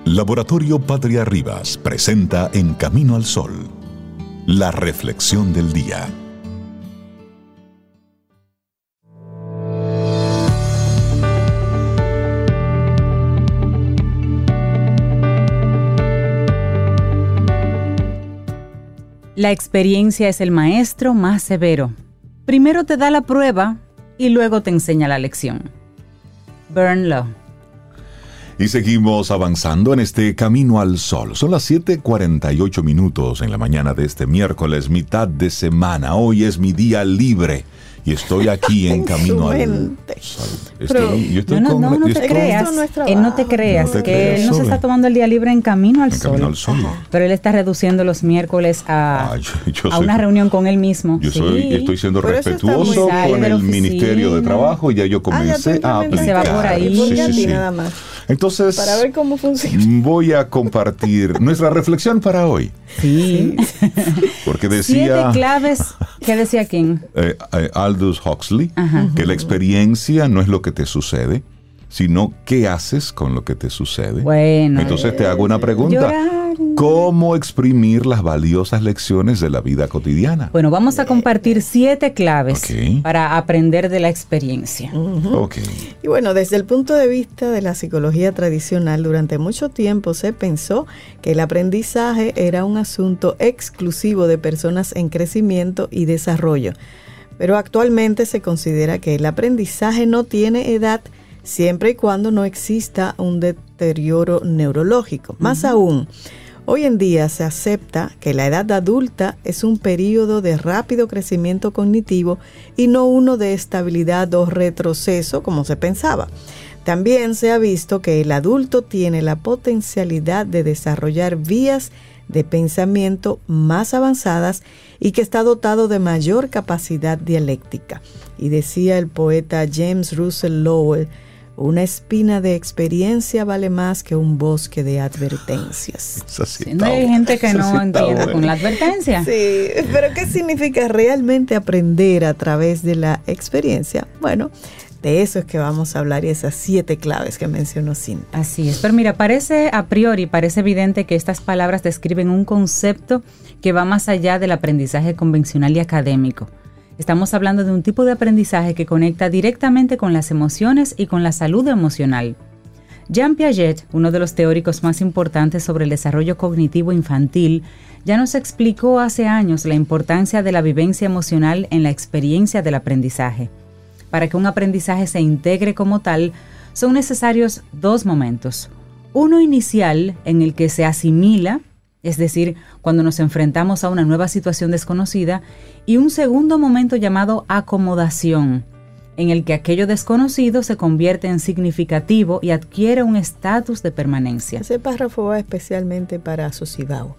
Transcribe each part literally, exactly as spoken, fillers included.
Laboratorio Patria Rivas presenta En Camino al Sol, la reflexión del día. La experiencia es el maestro más severo. Primero te da la prueba y luego te enseña la lección. Burn Law. Y seguimos avanzando en este Camino al Sol. Son las siete cuarenta y ocho minutos en la mañana de este miércoles, mitad de semana. Hoy es mi día libre y estoy aquí en Camino al Sol. Estoy, yo estoy no, no, con, no, no te estoy, creas, él no te creas, no te que creas, él no se está tomando el día libre en Camino al en Sol. Camino al Sol. Pero él está reduciendo los miércoles a, ah, yo, yo a soy, una reunión con él mismo. Yo sí. soy, estoy siendo Pero respetuoso con el Ministerio de Trabajo y ya yo comencé ah, a aplicar. Se va por ahí. Sí, sí, sí. Nada más. Entonces, para ver cómo funciona. Voy a compartir nuestra reflexión para hoy. Sí. Porque decía... Siete claves. ¿Qué decía quién? Eh, eh, Aldous Huxley, Ajá. que la experiencia no es lo que te sucede, sino qué haces con lo que te sucede. Bueno. Entonces te hago una pregunta. Llorar. ¿Cómo exprimir las valiosas lecciones de la vida cotidiana? Bueno, vamos a compartir siete claves okay. para aprender de la experiencia. Uh-huh. Okay. Y bueno, desde el punto de vista de la psicología tradicional, durante mucho tiempo se pensó que el aprendizaje era un asunto exclusivo de personas en crecimiento y desarrollo. Pero actualmente se considera que el aprendizaje no tiene edad siempre y cuando no exista un deterioro neurológico. Uh-huh. Más aún, hoy en día se acepta que la edad adulta es un periodo de rápido crecimiento cognitivo y no uno de estabilidad o retroceso como se pensaba. También se ha visto que el adulto tiene la potencialidad de desarrollar vías de pensamiento más avanzadas y que está dotado de mayor capacidad dialéctica. Y decía el poeta James Russell Lowell, una espina de experiencia vale más que un bosque de advertencias. Sí, no hay gente que no entienda con la advertencia. Sí, pero ¿qué significa realmente aprender a través de la experiencia? Bueno, de eso es que vamos a hablar y esas siete claves que mencionó Cintia. Así es, pero mira, parece a priori, parece evidente que estas palabras describen un concepto que va más allá del aprendizaje convencional y académico. Estamos hablando de un tipo de aprendizaje que conecta directamente con las emociones y con la salud emocional. Jean Piaget, uno de los teóricos más importantes sobre el desarrollo cognitivo infantil, ya nos explicó hace años la importancia de la vivencia emocional en la experiencia del aprendizaje. Para que un aprendizaje se integre como tal, son necesarios dos momentos. Uno inicial, en el que se asimila, es decir, cuando nos enfrentamos a una nueva situación desconocida, y un segundo momento llamado acomodación, en el que aquello desconocido se convierte en significativo y adquiere un estatus de permanencia. Ese párrafo va especialmente para Susibao.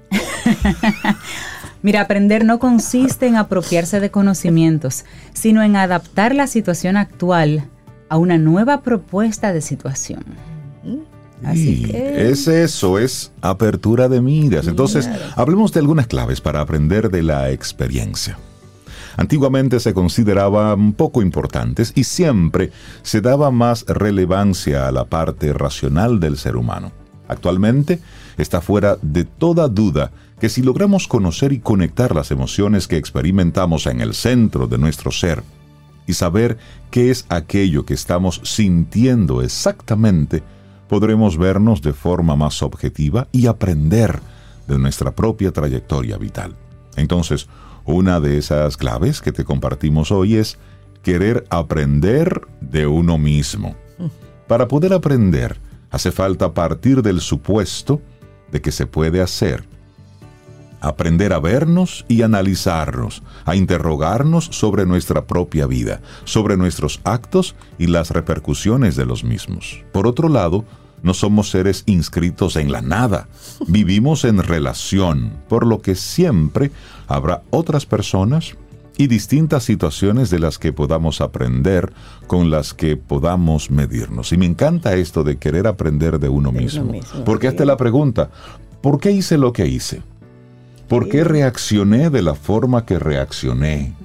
Mira, aprender no consiste en apropiarse de conocimientos, sino en adaptar la situación actual a una nueva propuesta de situación. Así que es eso, es apertura de miras. Entonces, claro. Hablemos de algunas claves para aprender de la experiencia. Antiguamente se consideraban poco importantes y siempre se daba más relevancia a la parte racional del ser humano. Actualmente está fuera de toda duda que si logramos conocer y conectar las emociones que experimentamos en el centro de nuestro ser y saber qué es aquello que estamos sintiendo exactamente, podremos vernos de forma más objetiva y aprender de nuestra propia trayectoria vital. Entonces, una de esas claves que te compartimos hoy es querer aprender de uno mismo. Para poder aprender, hace falta partir del supuesto de que se puede hacer. Aprender a vernos y analizarnos, a interrogarnos sobre nuestra propia vida, sobre nuestros actos y las repercusiones de los mismos. Por otro lado, no somos seres inscritos en la nada. Vivimos en relación, por lo que siempre habrá otras personas y distintas situaciones de las que podamos aprender, con las que podamos medirnos. Y me encanta esto de querer aprender de uno mismo. mismo porque hasta la pregunta, ¿por qué hice lo que hice? ¿Por qué reaccioné de la forma que reaccioné?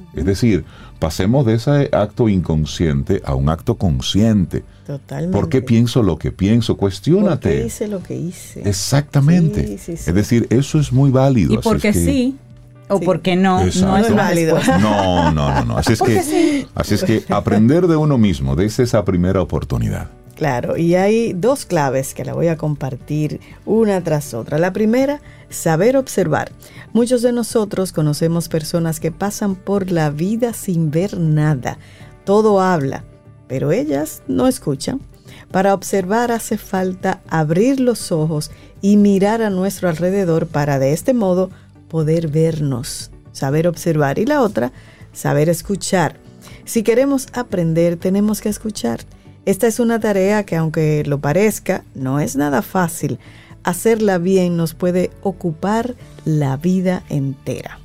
Es decir, pasemos de ese acto inconsciente a un acto consciente. Totalmente. ¿Por qué pienso lo que pienso? Cuestiónate. ¿Por qué hice lo que hice? Exactamente. Sí, sí, sí. Es decir, eso es muy válido. Y porque así es que, sí o sí. porque no, Exacto. no es válido. No, no, no, no. Así es que, sí. así es que aprender de uno mismo, desde esa primera oportunidad. Claro, y hay dos claves que la voy a compartir una tras otra. La primera, saber observar. Muchos de nosotros conocemos personas que pasan por la vida sin ver nada. Todo habla, pero ellas no escuchan. Para observar hace falta abrir los ojos y mirar a nuestro alrededor para de este modo poder vernos, saber observar. Y la otra, saber escuchar. Si queremos aprender, tenemos que escuchar. Esta es una tarea que, aunque lo parezca, no es nada fácil. Hacerla bien nos puede ocupar la vida entera.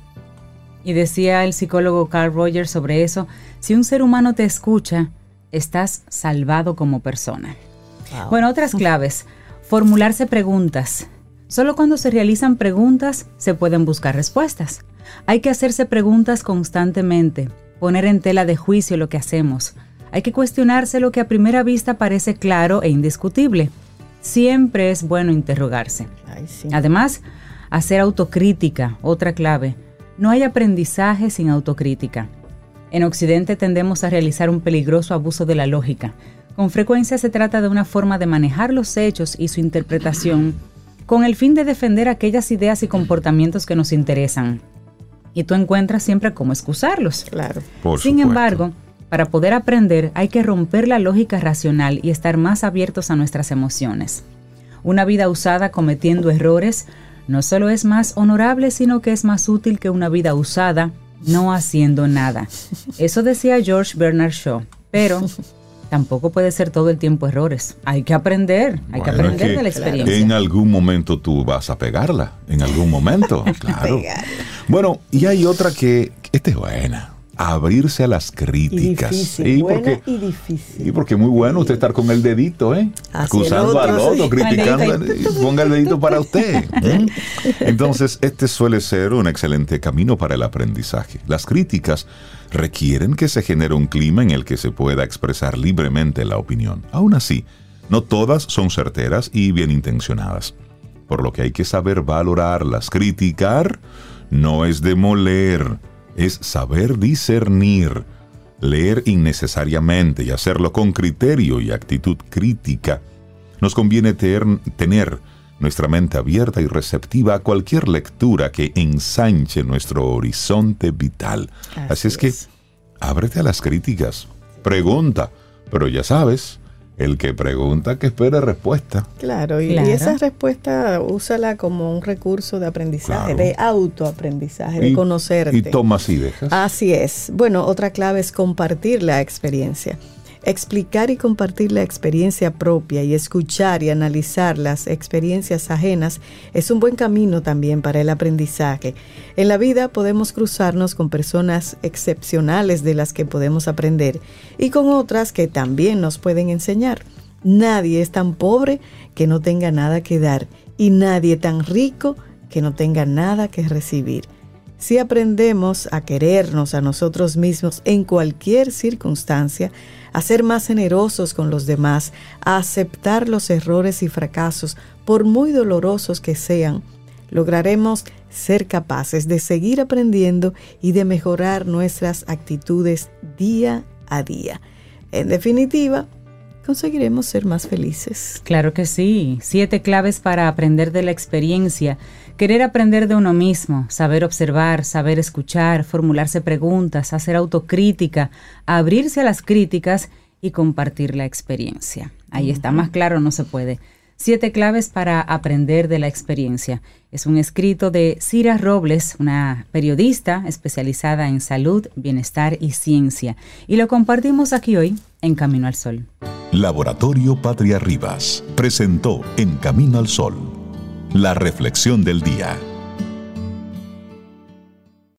Y decía el psicólogo Carl Rogers sobre eso, si un ser humano te escucha, estás salvado como persona. Wow. Bueno, otras claves, formularse preguntas. Solo cuando se realizan preguntas se pueden buscar respuestas. Hay que hacerse preguntas constantemente, poner en tela de juicio lo que hacemos. Hay que cuestionarse lo que a primera vista parece claro e indiscutible. Siempre es bueno interrogarse. Ay, sí. Además, hacer autocrítica, otra clave. No hay aprendizaje sin autocrítica. En Occidente tendemos a realizar un peligroso abuso de la lógica. Con frecuencia se trata de una forma de manejar los hechos y su interpretación con el fin de defender aquellas ideas y comportamientos que nos interesan. Y tú encuentras siempre cómo excusarlos. Claro. Por Sin supuesto. embargo, para poder aprender hay que romper la lógica racional y estar más abiertos a nuestras emociones. Una vida usada cometiendo errores no solo es más honorable, sino que es más útil que una vida usada no haciendo nada. Eso decía George Bernard Shaw, pero tampoco puede ser todo el tiempo errores. Hay que aprender, hay bueno, que aprender es que de la experiencia. En algún momento tú vas a pegarla, en algún momento, claro. Bueno, y hay otra que, esta es buena. Abrirse a las críticas. Y difícil, sí, buena porque, y difícil. Y porque muy bueno usted estar con el dedito, ¿eh? Así acusando otro, al otro, sí. criticando. Ponga el dedito para usted. ¿eh? Entonces, este suele ser un excelente camino para el aprendizaje. Las críticas requieren que se genere un clima en el que se pueda expresar libremente la opinión. Aún así, no todas son certeras y bien intencionadas. Por lo que hay que saber valorarlas. Criticar no es demoler, es saber discernir, leer innecesariamente y hacerlo con criterio y actitud crítica. Nos conviene ter, tener nuestra mente abierta y receptiva a cualquier lectura que ensanche nuestro horizonte vital. Así, Así es que, es. ábrete a las críticas, pregunta, pero ya sabes, el que pregunta que espera respuesta. Claro, y, claro. y esa respuesta úsala como un recurso de aprendizaje, claro. de autoaprendizaje, de y, conocerte. Y tomas y dejas. Así es. Bueno, otra clave es compartir la experiencia. Explicar y compartir la experiencia propia y escuchar y analizar las experiencias ajenas es un buen camino también para el aprendizaje. En la vida podemos cruzarnos con personas excepcionales de las que podemos aprender y con otras que también nos pueden enseñar. Nadie es tan pobre que no tenga nada que dar y nadie tan rico que no tenga nada que recibir. Si aprendemos a querernos a nosotros mismos en cualquier circunstancia, a ser más generosos con los demás, a aceptar los errores y fracasos, por muy dolorosos que sean, lograremos ser capaces de seguir aprendiendo y de mejorar nuestras actitudes día a día. En definitiva, conseguiremos ser más felices. Claro que sí. Siete claves para aprender de la experiencia. Querer aprender de uno mismo, saber observar, saber escuchar, formularse preguntas, hacer autocrítica, abrirse a las críticas y compartir la experiencia. Ahí uh-huh. está, más claro no se puede. Siete claves para aprender de la experiencia. Es un escrito de Cira Robles, una periodista especializada en salud, bienestar y ciencia. Y lo compartimos aquí hoy en Camino al Sol. Laboratorio Patria Rivas presentó En Camino al Sol la reflexión del día.